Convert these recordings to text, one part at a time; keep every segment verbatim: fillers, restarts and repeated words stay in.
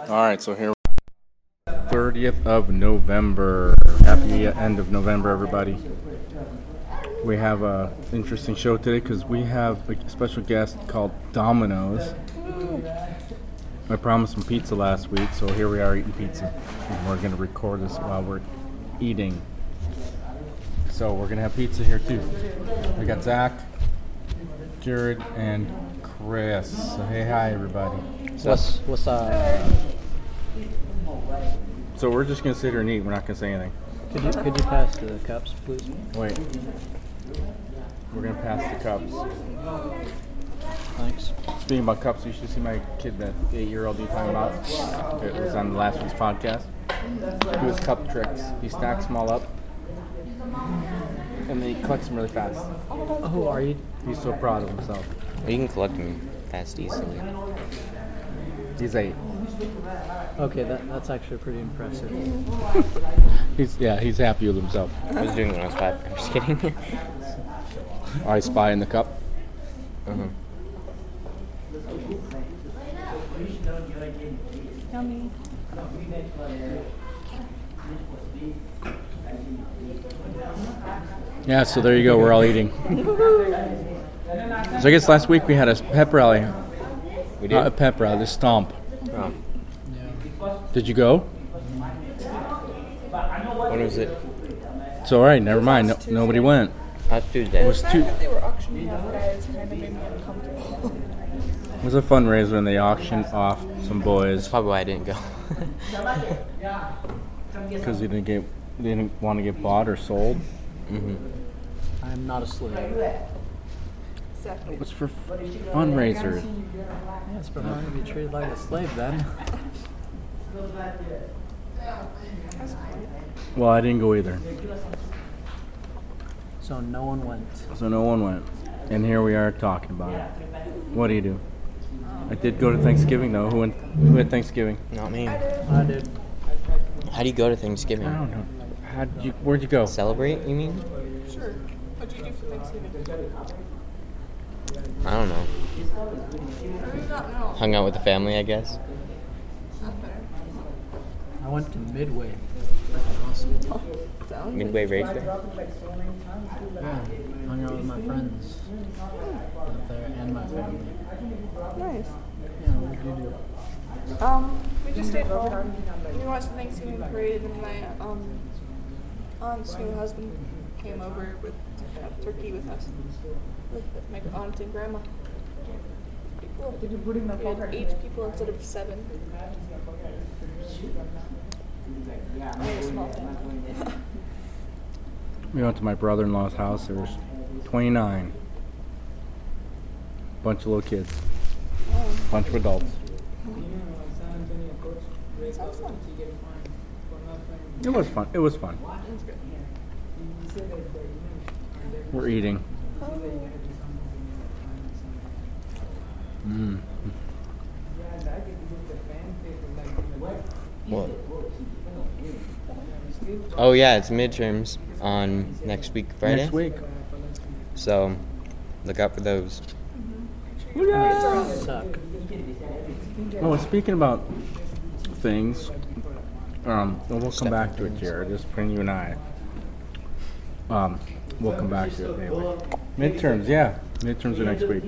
Alright, so here we are. thirtieth of November. Happy end of November, everybody. We have a interesting show today because we have a special guest called Domino's. I promised them pizza last week, so here we are eating pizza. And we're going to record this while we're eating. So we're going to have pizza here too. We got Zach, Jared, and Chris. So hey, hi everybody. What's what's up? So we're just going to sit here and eat. We're not going to say anything. Could you could you pass the cups, please? Wait. We're going to pass the cups. Thanks. Speaking about cups, you should see my kid, that eight-year-old you talking about. It was on last week's podcast. Do his cup tricks. He stacks them all up, and then he collects them really fast. Oh, are you? He's so proud of himself. You can collect them fast easily. He's eight. Okay, that that's actually pretty impressive. He's yeah, he's happy with himself. I was doing it when I was five. I'm just kidding. I spy in the cup. uh-huh. Yummy. Yeah, so there you go. We're all eating. So I guess last week we had a pep rally. We did? Uh, a pep rally, the stomp. Oh. Yeah. Did you go? When was it? It's all right. Never mind. No, nobody went. Last Tuesday. It was The two. fact that they were auctioning off guys kind of made me uncomfortable. It was a fundraiser, and they auctioned off some boys That's probably why I didn't go. because they didn't get, they didn't want to get bought or sold. mm-hmm. I am not a slave. Exactly. It was for fundraisers. Yes, but I'm not gonna be treated like a slave then. Well, I didn't go either, So no one went. so no one went. And here we are talking about it. What do you do? I did go to Thanksgiving though. Who went? Who had Thanksgiving? Not me. I did. How do you go to Thanksgiving? I don't know. How did you? Where'd you go? Celebrate, you mean? Sure. What'd you do for Thanksgiving? I don't know. I do not know. Hung out with the family, I guess. Not better. I went to Midway. Freaking awesome. Sounds Midway Racer. Yeah. Hung out with my friends out there and my family. nice. Yeah, what did you do? Um, we just stayed home. We watched the Thanksgiving parade, and my um aunt's new husband came over with uh, turkey with us, with my aunt and grandma. Pretty cool. We had eight people instead of seven. I had a small family. We went to my brother-in-law's house. There was twenty-nine. Bunch of little kids. Bunch of adults. Sounds fun. It was fun. It was fun. That's good. We're eating. Mm. What? Oh yeah, it's midterms on next week Friday. Next week. So look out for those. Suck. Oh, and speaking about things, um, and we'll come back to it, Jared. Just between you and I. Um, we'll come back to it anyway. Midterms, yeah. Midterms are next week.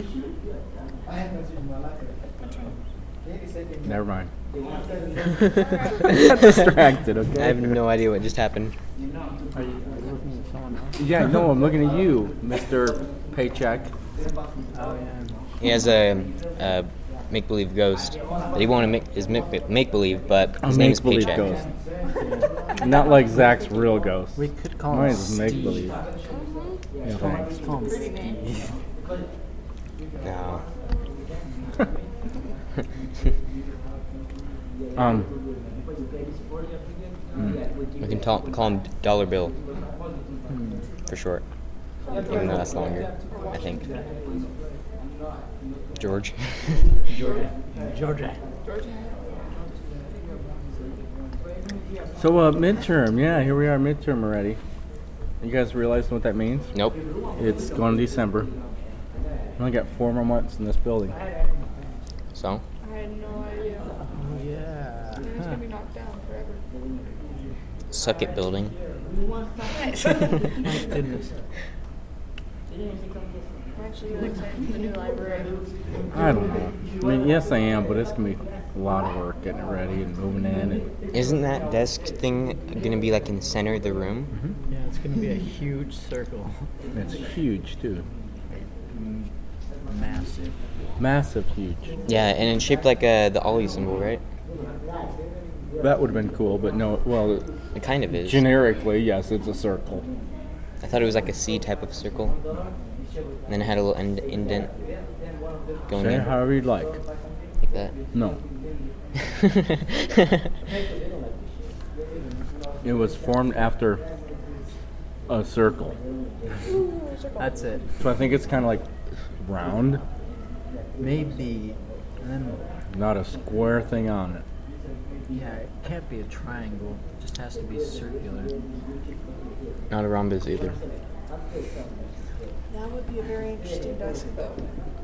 Never mind. Got distracted, okay? I have no idea what just happened. Are you, are you looking at someone else? Yeah, no, I'm looking at you, Mister Paycheck. Oh yeah. He has a, a make-believe ghost that he won't make is make make-believe, but A his name is make-believe Paycheck. ghost. Not like Zach's real ghost. We could call Mine him is Steve. make-believe. Yeah, thanks. Let's call him Steve. No. Um. mm. We can ta- call him Dollar Bill for short, even though that's longer, I think. George. Georgia. Georgia. So, uh, midterm. Yeah, here we are, midterm already. You guys realize what that means? Nope. It's going to December. We only got four more months in this building. So? I had no idea. Oh yeah. forever. Suck it, building. Nice. My goodness. I'm actually really excited for the new library. I don't know. I mean, yes, I am, but it's gonna be a lot of work getting it ready and moving in. And Isn't that desk thing gonna be like in the center of the room? Yeah, it's gonna be a huge circle. it's huge too, Mm, Massive. massive, huge. Yeah, and it's shaped like uh, the Ollie symbol, right? That would have been cool, but no. Well, It kind of is. generically, yes, it's a circle. I thought it was like a C type of circle. And then it had a little end- indent going Say in it however you'd like. like that. No, it was formed after a circle, Ooh, circle. That's it. so I think it's kind of like round, Maybe. And then, not a square thing on it. yeah, it can't be a triangle. It just has to be circular. Not a rhombus either. That would be a very interesting desk, though.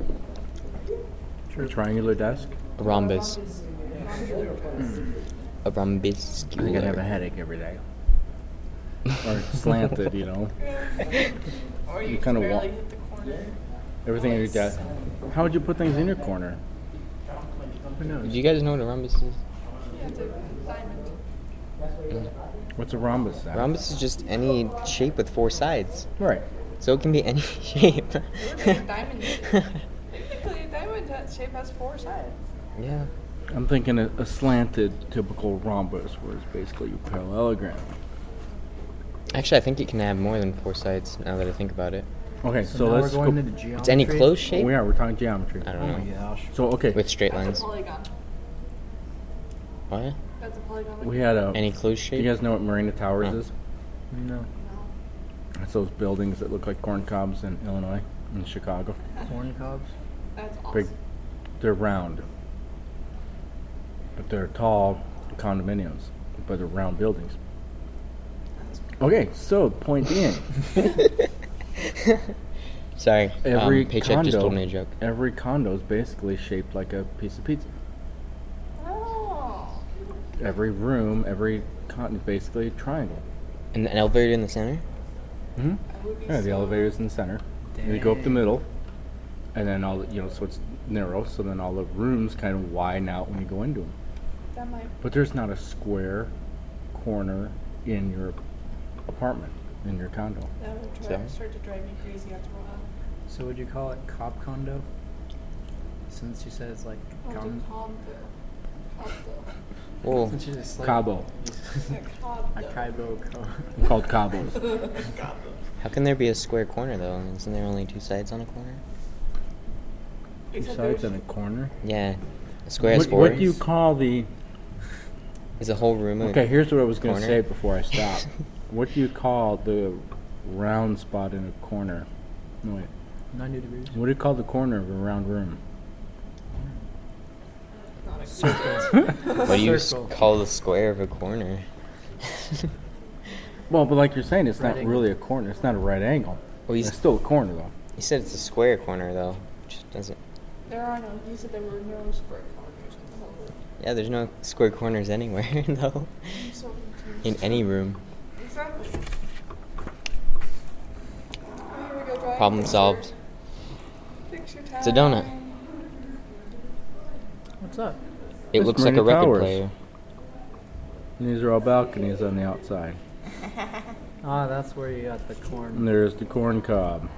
A triangular desk. A rhombus. Rhombus- rhombular desk. A rhombus. You're gonna have a headache every day. Or slanted, you know. Or you, You just kinda barely walk- hit the corner. Everything in your desk. How would you put things in your corner? Who knows? Do you guys know what a rhombus is? Yeah, it's a diamond. What's a rhombus? Zach? Rhombus is just any shape with four sides. Right. So it can be any shape. It would be a diamond. Technically, a diamond ha- shape has four sides. Yeah. I'm thinking a, a slanted, typical rhombus, where it's basically a parallelogram. Actually, I think it can have more than four sides now that I think about it. Okay, So, so, now let's we're going go. into geometry. It's any closed shape? We are. We're talking geometry. I Oh don't my know. gosh. So okay, With straight That's lines. a polygon. What? That's a polygon. we had a. Any closed Do shape? you guys know what Marina Towers No. is? No. No. It's those buildings that look like corn cobs in Illinois, in Chicago. Corn cobs? That's awesome. Big. They're round, but they're tall condominiums, but they're round buildings. That's Okay, so point being, Sorry. every um, Paycheck condo, just told me a joke. every condo is basically shaped like a piece of pizza. Oh. Every room, every con is basically a triangle. And an elevator in the center? Mm-hmm. That would be Yeah, the so- elevator's in the center. And you go up the Dang. middle, and then all the, you know, so it's narrow. So then all the rooms kind of widen out when you go into them. That might. But there's not a square corner in your apartment, in your condo. That would try, Sorry? start to drive me crazy after a while. So would you call it cop condo? Since you said it's like I'll do con- Cobville. Cobville. Well, Since you just like Cabo. Yeah, a Cobville. Kaibo co- Called Cabos. how can there be a square corner though? Isn't there only two sides on a corner? Two Except sides there's- and a corner. Yeah. A square has What, four. what do you call the... Is a whole room a Okay, here's what I was going to corner? say before I stop. What do you call the round spot in a corner? No, wait. ninety degrees. What do you call the corner of a round room? Not a Circle. What do you s- Circle. call the square of a corner? Well, but like you're saying, it's Right not angle. really a corner. It's not a right angle. Well, you, It's s- still a corner, though. you said it's a square corner though. Which doesn't. There are no. You said there were no square corners in the whole room. Yeah, there's no square corners anywhere though. I'm so confused. In any room. Exactly. Oh, here we go, drawing Problem picture. solved. Picture time. It's a donut. What's up? It It's looks like a Marina record Towers. player. And these are all balconies on the outside. Ah, that's where you got the corn. And there's the corn cob.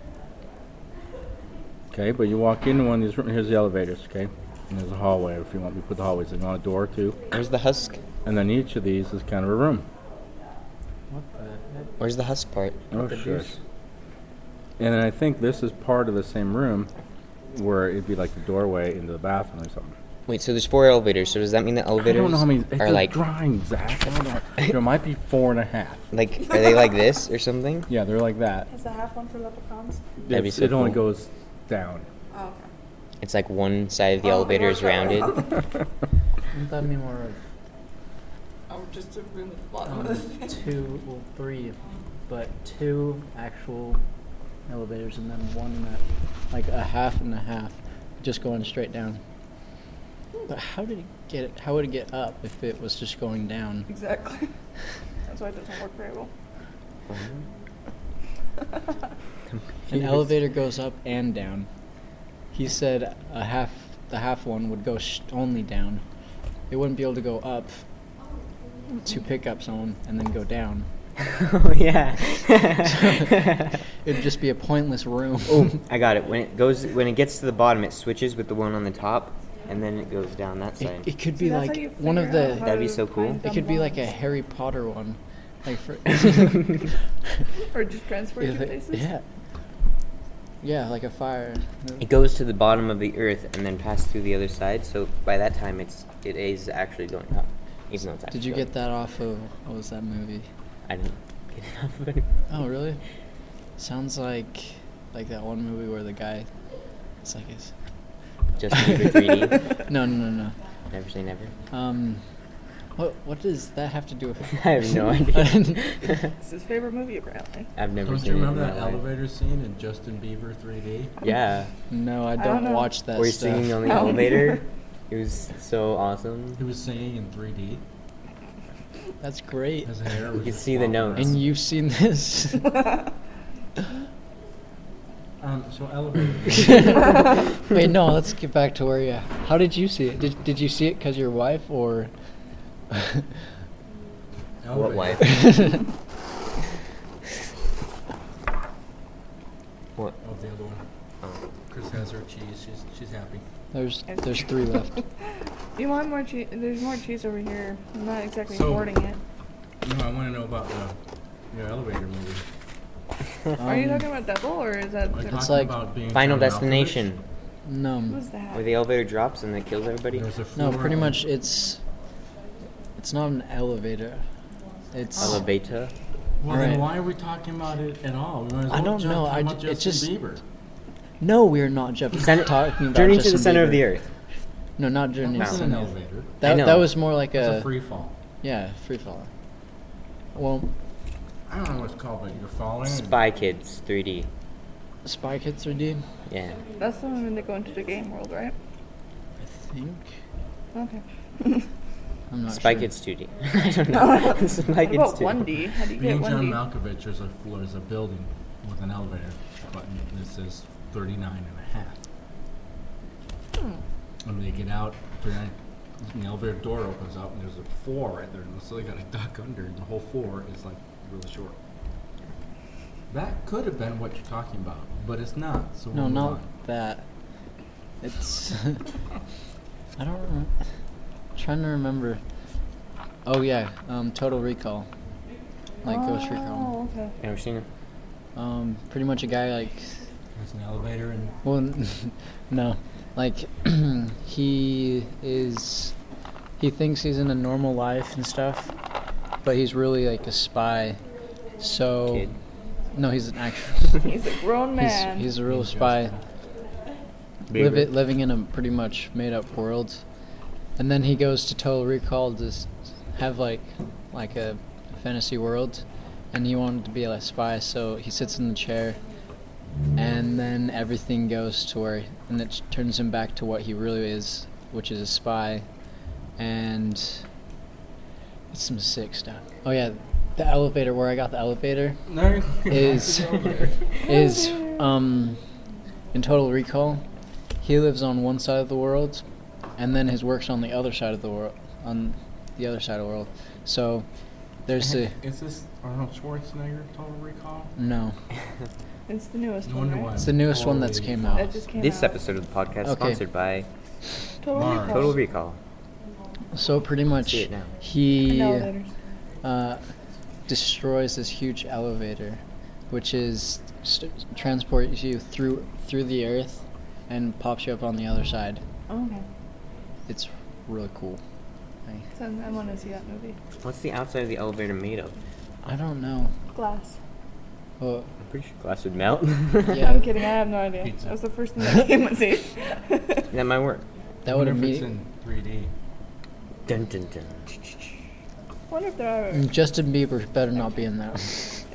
Okay, but you walk into one of these rooms. Here's the elevators, okay? And there's a hallway if you want me to put the hallways in. You want a door, too? Where's the husk? And then each of these is kind of a room. What the heck? Where's the husk part? Oh, the sure. deuce? And then I think this is part of the same room where it'd be like the doorway into the bathroom or something. Wait, so there's four elevators. So does that mean the I elevators don't know how many. It's are a like drawing, Zach. I don't know. There might be four and a half. like are they like this or something? Yeah, they're like that. Is the half one for leprechauns? That'd be It's- so it only cool. goes down. Oh, okay. It's like one side of the Oh, elevator is okay. rounded. Wouldn't that mean more of Oh, just a room at the bottom um, of the thing. two, well, three, but two actual elevators and then one in that, like a half and a half, just going straight down. But how did it get it? How would it get up if it was just going down? Exactly. That's why it doesn't work very well. An elevator goes up and down. He said a half, the half one would go sh- only down. It wouldn't be able to go up to pick up someone and then go down. Oh yeah. It'd just be a pointless room. Oh, I got it. When it goes, when it gets to the bottom, it switches with the one on the top, and then it goes down that side. It, it could See, be that's how like you one of figure out the. how That'd be to so cool. find It could be dumb like a ones. Harry Potter one, like for. Or just transport Yeah, your like- places. yeah. Yeah, like a fire. It goes to the bottom of the earth and then passes through the other side. So by that time, it's it is actually going up, even though it's actually. Did you going get that off of what was that movie? I didn't get it off of it. Oh, really? Sounds like like that one movie where the guy, it's like his. Justin Bieber three D. No, no, no, no. Never say never. Um, what what does that have to do with? I have no idea. It's his favorite movie, apparently. I've never Don't seen you remember it in that my life. elevator scene in Justin Bieber three D? Yeah, No, I don't don't know. watch that where he's stuff. singing on the Oh. elevator. It was so awesome. He was singing in three D. That's great. His hair was You can just see the flopping notes. around. And you've seen this? Um, so elevator. Wait, no. Let's get back to where you. How did you see it? Did Did you see it because your wife or? What wife? What? Oh, the other one. Oh. Chris has her cheese. She's she's happy. There's There's three left. You want more cheese? There's more cheese over here. I'm not exactly So- hoarding it. You know, I want to know about the your elevator movie. Are you Um, talking about Devil or is that Are you different? talking like about being Final John Malkovich? Destination, No. Who's that? where the elevator drops and it kills everybody. There's a No, floor pretty on- much it's. It's not an elevator. It's. Elevator. Well, then Right. why are we talking about it at all? We might as I well don't just know, talk I about d- it's Justin just- Bieber. No, we're not just Center- talking about Journey to the Justin center of Bieber. the earth. No, not Journey. That's to an the elevator. I That know. that was more like It's a, a free fall. yeah, free fall. Well, I don't know what it's called, but you're falling. and- Spy Kids three D. Spy Kids three D. Yeah. That's the one when they go into the game world, right? I think. Okay. I'm not Spy sure. Kids two D. I don't know. Spy What Kids about two D. one D? How do you get Being one John D? Malkovich, there's a floor, there's a building with an elevator button that says thirty-nine and a half. Hmm. When they get out, thirty-nine, and the elevator door opens up, and there's a floor right there, and so they got to duck under, and the whole floor is like really short. That could have been what you're talking about, but it's not. So No, we'll move not on. that. It's. I don't remember. Trying to remember. Oh yeah, um, Total Recall. Like Ghost Recall. Oh, okay. Never seen it. Um, pretty much a guy like. There's an elevator, and Well, no, like he is. He thinks he's in a normal life and stuff, but he's really like a spy. So. Kid. No, he's an actual. He's a grown he's, man. he's a real He's spy. Live it, living in a pretty much made up world, and then he goes to Total Recall to s- have like like a fantasy world, and he wanted to be a spy, so he sits in the chair, and then everything goes to where, and it turns him back to what he really is, which is a spy, and it's some sick stuff. Oh yeah, the elevator where I got the elevator no, is is um in Total Recall. He lives on one side of the world, and then his work's on the other side of the world. On the other side of the world. So there's a Is this Arnold Schwarzenegger Total Recall? no. It's the newest No one, wonder right? why It's the newest one that's totally came out. It just came This out. episode of the podcast Okay. sponsored by Total Mars. Recall. Total Recall. So pretty much See it now. And he elevators. uh, destroys this huge elevator, which is st- transports you through through the earth, and pops you up on the other side. Oh, okay. It's really cool. I, So I want to see that movie. What's the outside of the elevator made of? I don't know. Glass. Well, I'm pretty sure glass would melt. Yeah. I'm kidding. I have no idea. Pizza. That was the first thing that came to see. That might work. that would I wonder if it's immediately. in three D. Dun dun dun. wonder if there are. Justin Bieber better not be in that. If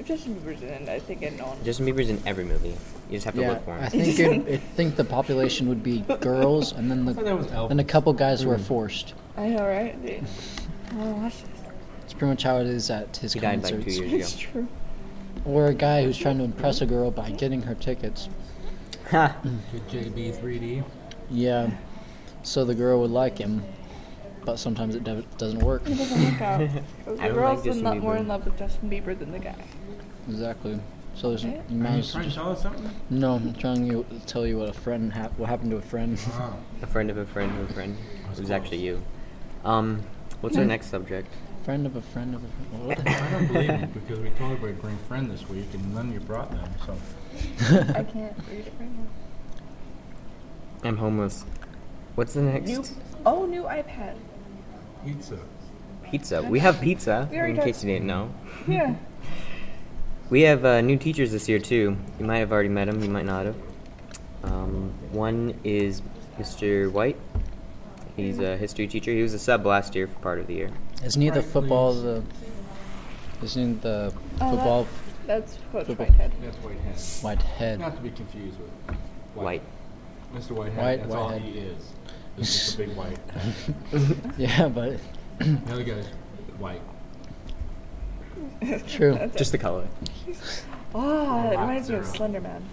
If Justin Bieber's in it, I think I'd know him. Justin Bieber's in every movie. You just have to Yeah, look for him. I think it, I think the population would be girls, and then the thought that was Elvis. then a couple guys who are forced. I know, right? Dude. Oh, watch this. It's pretty much how it is at his He died concerts. like two years It's ago. true. Or a guy who's trying to impress a girl by getting her tickets. Ha! Good J B three D. Yeah, so the girl would like him, but sometimes it do- doesn't work. It doesn't work out. The I don't girl's like Justin not more Bieber. in love with Justin Bieber than the guy. Exactly. So there's Right? you Are might you as trying to just, tell us something? no. I'm trying to tell you what a friend hap- what happened to a friend. Oh. A friend of a friend of a friend. It was close. actually you. Um, what's our next subject? friend of a friend of a friend. What? I don't believe you because we told everybody to bring a friend this week and none of you brought them. So I can't read it right now. I'm homeless. What's the next? New, oh, new iPad. pizza. Pizza. We have pizza, We already in got- case you didn't know. Yeah. We have uh, new teachers this year, too. You might have already met them, you might not have. Um, one is Mister White. He's a history teacher. He was a sub last year for part of the year. Isn't he the Right, football please. the? Isn't he the Oh, football That's Coach Football. Whitehead. That's Whitehead. Whitehead? Not to be confused with White. Mister Whitehead. White- that's all Whitehead. he is. This is the big white. Yeah, but The other guy's white. true. That's Just the color. Oh, it reminds me of Zero. Slender Man.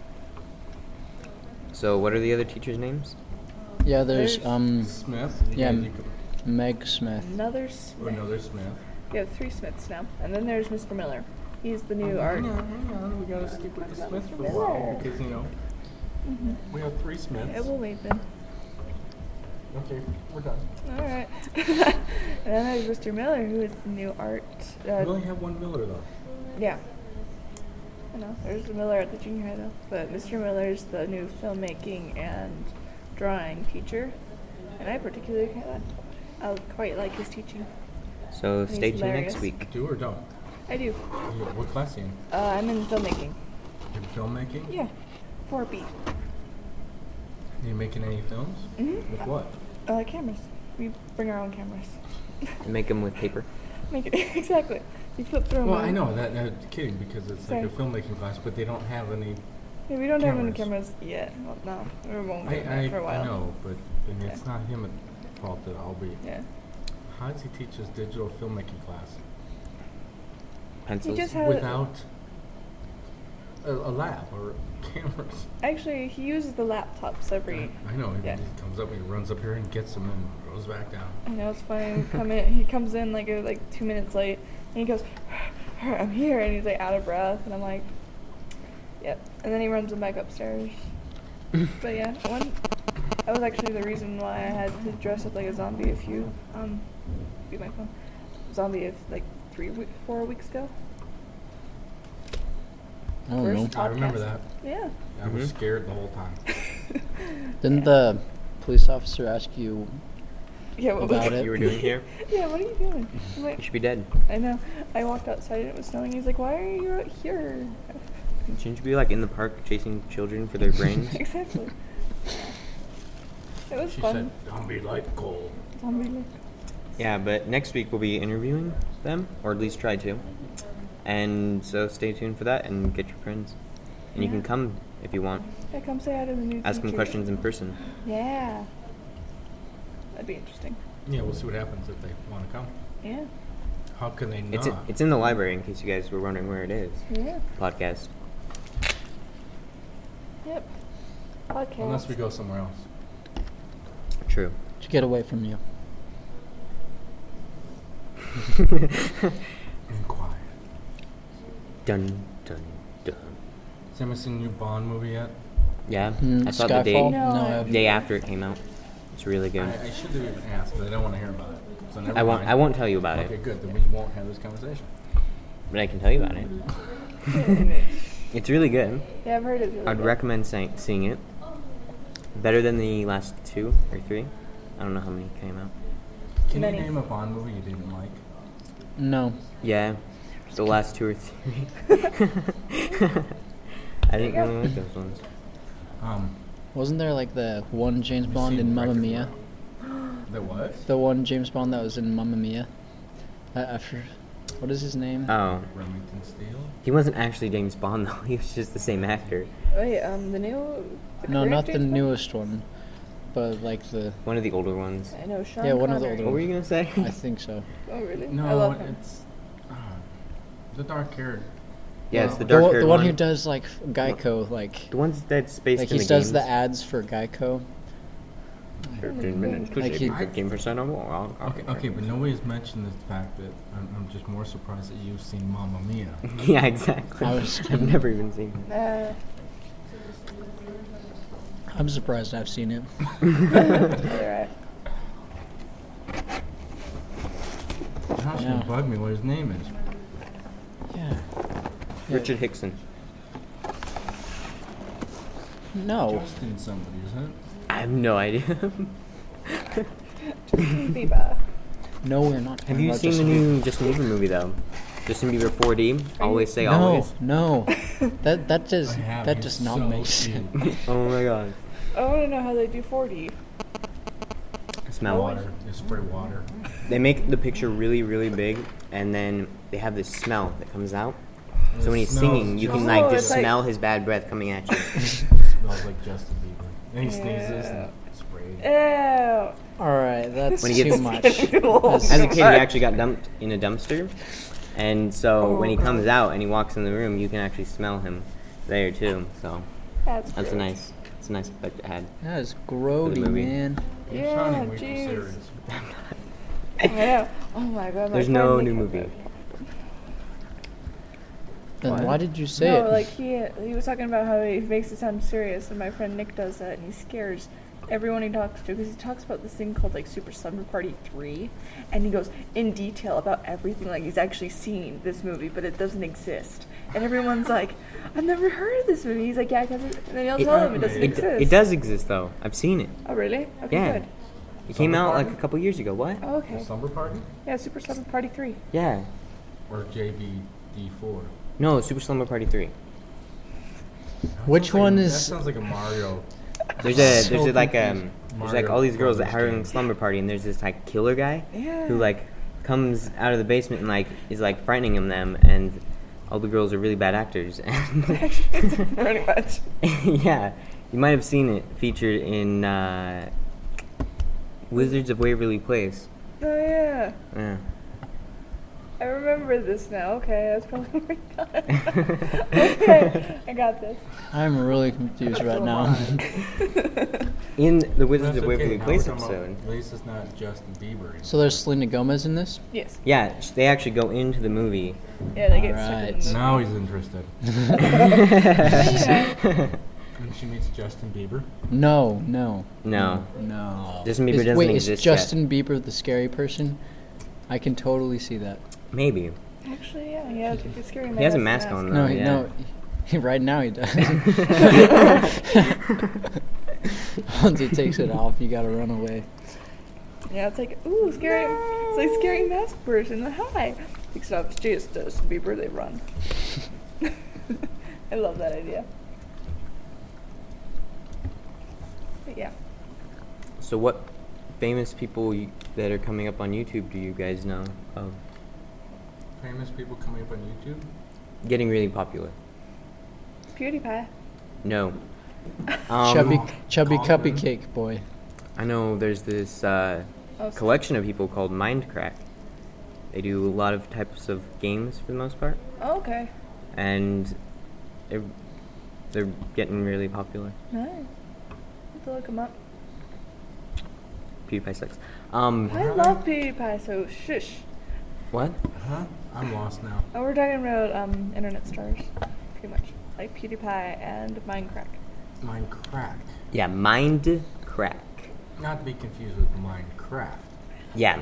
So, what are the other teachers' names? Yeah, there's There's- um Smith. Yeah, You could- Meg Smith. Another or Smith. another Smith. We have three Smiths now. And then there's Mister Miller. He's the new Hang art. on, hang on. We gotta stick with the Smith for a Miller. while because you know we have three Smiths. Yeah, we'll wait then. Okay, we're done. Alright. And then there's Mister Miller, who is the new art. We Uh, only have one Miller though. yeah. I know. There's the Miller at the junior high, though. But Mister Miller's the new filmmaking and drawing teacher. And I particularly quite like, I quite like his teaching. So, He's stay tuned hilarious. next week. Do or don't? I do. You- What class are you in? Uh, I'm in filmmaking. In filmmaking? Yeah. four B. Are you making any films? Mhm. With what? Uh, cameras. We bring our own cameras. Make them with paper. Make it exactly. You flip through 'em Well, and- I know that. I'm kidding because it's like a Sorry. filmmaking class, but they don't have any. Yeah, we don't have any Cameras. cameras yet. Well, no, we won't I, get I, that for a while. I know, but and it's Yeah. not him at fault that I'll be. Yeah. How does he teach us digital filmmaking class Pencils. just had- without a, a lab or cameras? Actually, he uses the laptops every. I know. He Yeah. just comes up and he runs up here and gets them and goes back down. I know it's funny. We come in, he comes in like uh, like two minutes late, and he goes, "I'm here," and he's like out of breath, and I'm like, "Yep." And then he runs him back upstairs. But yeah, one that was actually the reason why I had to dress up like a zombie a few um, be my phone, zombie if like three we- four weeks ago. I don't know. First I remember podcast. that. Yeah. I was Mhm. scared the whole time. Didn't the police officer ask you? Yeah. What About was it? You were doing here? Yeah. What are you doing? I'm like, You should be dead. I know. I walked outside and it was snowing. He's like, "Why are you out here?" Shouldn't you be like in the park chasing children for their brains? Exactly. It was She fun. said, "Don't be like coal." Zombie look. Yeah, but next week we'll be interviewing them, or at least try to. And so stay tuned for that and get your friends. And you can Yeah. come if you want. Yeah, come say hi to the new Ask them teacher. questions in person. Yeah. That'd be interesting. Yeah, we'll see what happens if they want to come. Yeah. How can they not? It's it's in the library in case you guys were wondering where it is. Yeah. Podcast. Yep. Podcast. Unless we go somewhere else. True. To get away from you. And quiet. Dun dun dun. Has anyone seen the new Bond movie yet? Yeah, Hmm, I saw the Skyfall? day No, I I haven't. haven't. day after it came out. It's really good. I, I should have even asked, but I don't want to hear about it. So never I won't mind. I won't tell you about Okay, it, good. Then we won't have this conversation. but I can tell you about it. It's really good. Yeah, I've heard it. Really I'd good. recommend say, seeing it. Better than the last two or three. I don't know how many came out. Can Many. you name a Bond movie you didn't like? No. Yeah, the last two or three. I didn't go. really like those ones. Um, Wasn't there like the one James You've Bond seen in Mamma Wreck-It Mia? the what? The one James Bond that was in Mamma Mia? I, I for, What is his name? Oh, Remington Steele. he wasn't actually James Bond though. He was just the same actor. Wait, um, the new. The no, current not the James Bond? newest one, but like the. One of the older ones. I know Sean Yeah, one of the Connery. older What were you gonna say? I think so. Oh really? I No, love him. it's uh, the dark haired. Yeah, it's the The, dark one- haired the one one. who does like Geico, like The ones that's based like in he the does games. the ads for Geico. Fifteen minutes to Like save he- you fifteen percent or more. Okay, okay, but nobody's mentioned the fact that I'm, I'm just more surprised that you've seen Mamma Mia. Yeah, exactly. I was- I've never even seen it. Uh, I'm surprised I've seen it. you're right. How's Yeah. gonna bug me what his name is? Yeah. Richard Hickson. No. Justin somebody, isn't it? I have no idea. Justin Bieber. No, we're not. Have talking you about seen the Justin Bieber. new Justin Bieber movie though? Justin Bieber four D. Always say No, always. no. That that does I have, that he's does not so make cute. sense. Oh my god. I want to know how they do four D. Smell. Water. They spray water. They make the picture really, really big, and then they have this smell that comes out. So when he's Smells singing, you can just- like Oh, just it's like- smell his bad breath coming at you. Smells like Justin Bieber. And he sneezes Yeah. and sprays. Ew. All right, that's When he too gets- much. As a kid, he actually got dumped in a dumpster, and so when he comes out and he walks in the room, you can actually smell him there too. So That's that's a gross. nice, it's a nice effect it had. That is grody, movie. man. You're Yeah, sounding way too jeez. serious. I know. Oh my god. My There's friend no Nick new has movie. it. Then What? why did you say No, it? like he he was talking about how he makes it sound serious, and my friend Nick does that, and he scares everyone he talks to because he talks about this thing called like Super Slumber Party three, and he goes in detail about everything. Like he's actually seen this movie, but it doesn't exist, and everyone's like, "I've never heard of this movie." He's like, "Yeah, because," and then he'll It- tell him it doesn't It, exist. it does exist though. I've seen it. Oh really? Okay, Yeah. good. It came Slumber out like Party? a couple years ago. What? Oh, okay. Slumber Party? Yeah, Super Slumber Party three. Yeah. Or J B D four? No, Super Slumber Party three. Which Sounds like one a- is- That sounds like a Mario. There's a So there's a, like confused. um there's Mario like all these girls that Brothers are in game. slumber party, and there's this like killer guy Yeah. who like comes out of the basement and like is like frightening them them, and all the girls are really bad actors. And Pretty much. yeah, you might have seen it featured in uh, Wizards of Waverly Place. Oh yeah. Yeah. I remember this now. Okay, that's probably what we done. Okay, I got this. I'm really confused right now. In the Wizards That's of okay. Waverly Now Place we're talking about- episode. At least it's not Justin Bieber. So there's Selena Gomez in this? Yes. Yeah, sh- they actually go into the movie. Yeah, they get Alright. stuck in the Now he's interested. And she meets Justin Bieber. No, no, No. no. Justin Bieber Is- doesn't wait, exist is yet. Justin Bieber the scary person? I can totally see that. Maybe. Actually, yeah, he has like a scary mask. He has a mask on, No, Oh, he, yeah. no, he, right now he does. Once he takes it off, you gotta run away. Yeah, it's like, ooh, scary. It's like scary mask person. Hi. Takes it off. It's just Justin Bieber. They run. I love that idea. But yeah. So what famous people you, that are coming up on YouTube do you guys know of? Famous people coming up on YouTube. Getting really popular. PewDiePie. No. Um, chubby, chubby Kaufman. cupcake boy. I know there's this uh, Oh, so- collection of people called Mindcrack. They do a lot of types of games for the most part, Oh, okay. and they're, they're getting really popular. Nice. Have to look him up. PewDiePie sucks. Um, I love PewDiePie, so shush. what? Huh? I'm lost now. Oh, we're talking about um internet stars, pretty much like PewDiePie and Minecraft. Minecraft. Yeah, Mindcrack. Not to be confused with Minecraft. Yeah.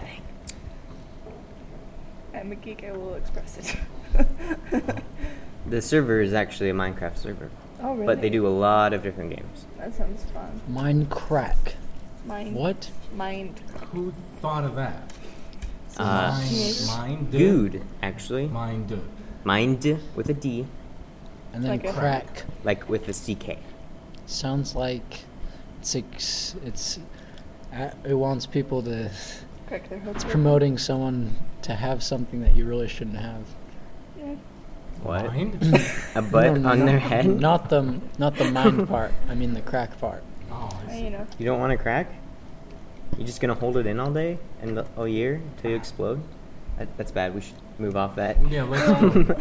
I'm a geek. I will express it. The server is actually a Minecraft server, Oh, really? but they do a lot of different games. That sounds fun. Mindcrack. Mind. What? Mind. Who thought of that? Uh, Teenage- Mind. Dude, actually. Mind. Mind with a D, And then Like a- crack. like with a C K. Sounds like it's ex- it's uh, it wants people to Crack their It's hooks. promoting someone to have something that you really shouldn't have. Yeah. What? Mind? A butt No, on not- their head? Not the not the mind part. I mean the crack part. Oh, I Uh, see. You know. You don't want to crack? You just gonna hold it in all day and the, all year until you explode? That, that's bad. We should move off that. Yeah, let's move.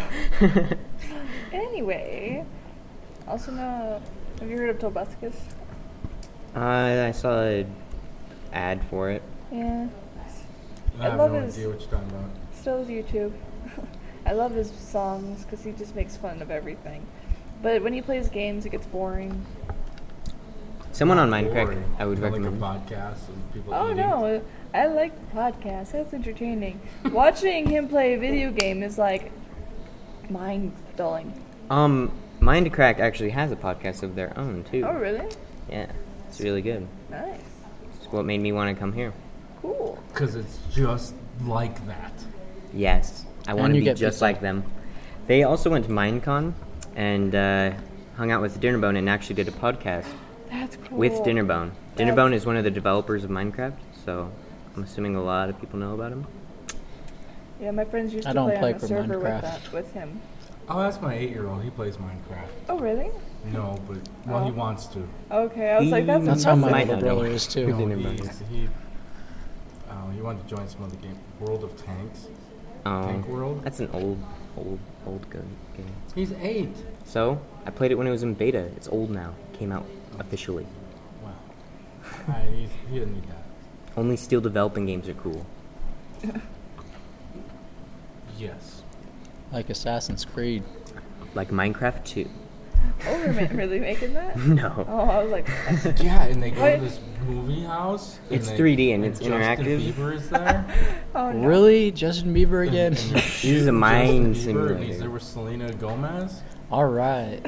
Anyway, also know. Have you heard of Tobuscus? uh, I saw an ad for it. Yeah. I I have love no his- idea what you're talking about. Still his YouTube. I love his songs because he just makes fun of everything. But when he plays games, it gets boring. Someone on Not Minecraft boring. I would Not recommend. Like a podcast and people Oh eating. no, I like podcasts. That's entertaining. Watching him play a video game is like mind dulling. Um, Mindcrack actually has a podcast of their own too. Oh really? Yeah, it's really good. Nice. It's what made me want to come here. Cool. Because it's just like that. Yes, I And want to you be get just pizza. like them. They also went to Minecon and uh, hung out with Dinnerbone and actually did a podcast That's cool. with Dinnerbone. That's- Dinnerbone is one of the developers of Minecraft, so I'm assuming a lot of people know about him. Yeah, my friends used I to don't play play on a for server with Minecraft. that with him. I'll ask my eight-year-old. He plays Minecraft. Oh really? No, but well, he Oh. wants to. Okay, I was like, that's That's how my Might impressive. little not know. brother is Who too. did- No, Dinnerbone. he's, he, uh, he wanted to join some other game, World of Tanks. Tank Um, World. that's an old, old, old good game. He's eight. So I played it when it was in beta. It's old now. Came out officially. Wow. Alright, he's, he doesn't need that. Only still developing games are cool. Yes. Like Assassin's Creed. Like Minecraft two. Oh, we're ma- really making that? No. Oh, I was like, Yeah, and they go What? to this movie house. and It's they- three D and it's Justin interactive. Bieber is there. oh no. Really? Justin Bieber again? And you're This is a shooting mine Justin Bieber, and he's simulator. there with Selena Gomez. All right.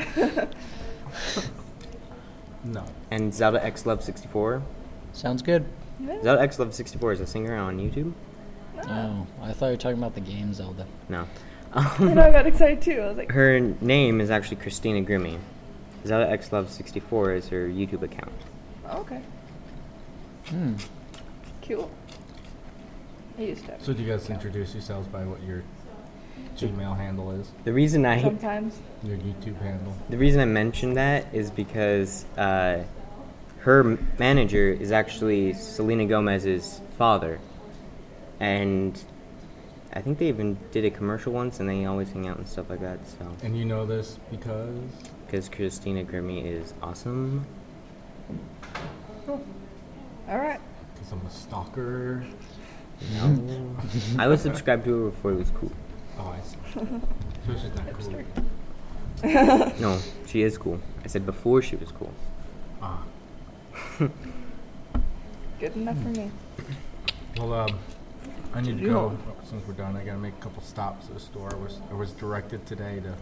No. And Zelda X Love sixty-four. Sounds good. Yeah. Zelda X Love sixty-four is a singer on YouTube. Oh, I thought you were talking about the game Zelda. No. And I got excited too. I was like, Her name is actually Christina Grimmie. Zelda X Love sixty-four is her YouTube account. oh, okay, Hmm. cool. I used to. So do you guys introduce yourselves by what your Gmail handle is? The reason I Sometimes. Your YouTube handle? the reason I mentioned that is because uh, her m- manager is actually Selena Gomez's father, and I think they even did a commercial once, and they always hang out and stuff like that. So, And you know this because? because Christina Grimmie is awesome. All right. Because I'm a stalker. No, I was subscribed to her before it was cool. Oh, I see. So she's not cool. No, she is cool. I said before she was cool. Ah. Good enough for me. Well, um, I need to Yeah. go. Since we're done, I gotta make a couple stops at the store. I was I was directed today to.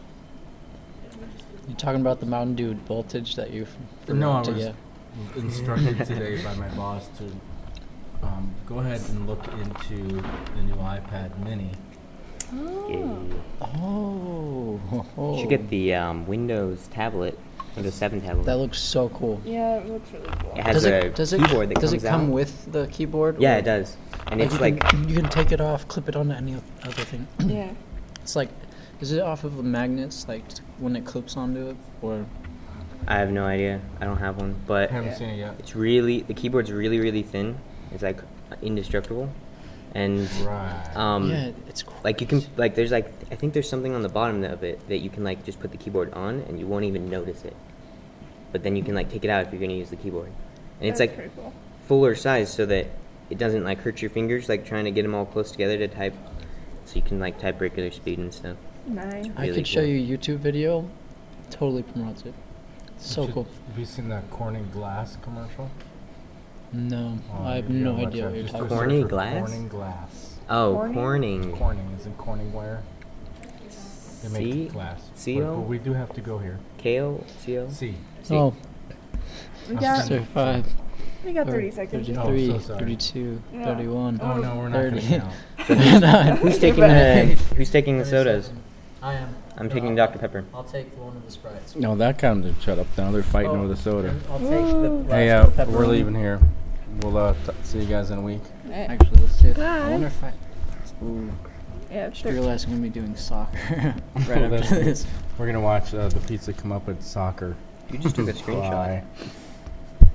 You talking about the Mountain Dew voltage that you forgot No, I to was get? instructed today by my boss to um, go ahead and look into the new iPad Mini. Yeah. Oh, oh. You should get the um, Windows tablet, Windows seven tablet. That looks so cool. Yeah, it looks really cool. It has Does a it does it keyboard that does comes it come out. with the keyboard? Yeah, or- it does, and Like it's you like can, you can take it off, clip it onto any other thing. Yeah. It's like, is it off of the magnets, like when it clips onto it, or? I have no idea. I don't have one, but I haven't Yeah. seen it yet. it's really the keyboard's really really thin. It's like indestructible, and Right. um, Yeah, it's cool. like you can like there's like I think there's something on the bottom of it that you can like just put the keyboard on and you won't even notice it. But then you can like take it out if you're gonna use the keyboard, and it's That's like pretty cool. fuller size so that it doesn't like hurt your fingers like trying to get them all close together to type, so you can like type regular speed and stuff. Nice. I really could show cool. you a YouTube video. Totally promotes it. So Should- cool. Have you seen that Corning Glass commercial? No, Oh, I have you no gotta watch idea that. what you're Just talking do a about. Corning search for Glass? Corning Glass. Oh, Corning? Corning. Corning is in Corningware. They make C glass. C But, O? but we do have to go here. K O C O. C. C. Oh, We I'll got, send thirty-five, we got thirty seconds. thirty-three, Oh, so sorry. thirty-two, Yeah. thirty-one, Oh no, we're not thirty. gonna count. thirty-nine. Who's taking bad. the Who's taking the sodas? I am. I'm No, taking I'll- Doctor Pepper. I'll take one of the Sprites. No, that kind of shut up now. They're fighting Oh, over the soda. then I'll take the Hey, last uh, pepperoni. we're leaving here. We'll uh, t- see you guys in a week. Yeah. Actually, let's see. If, Bye. I wonder if I. Ooh, Yeah, just sure. realized I'm gonna be doing soccer right Well, after that's- this. We're gonna watch uh, the pizza come up with soccer. You just took a screenshot. Bye.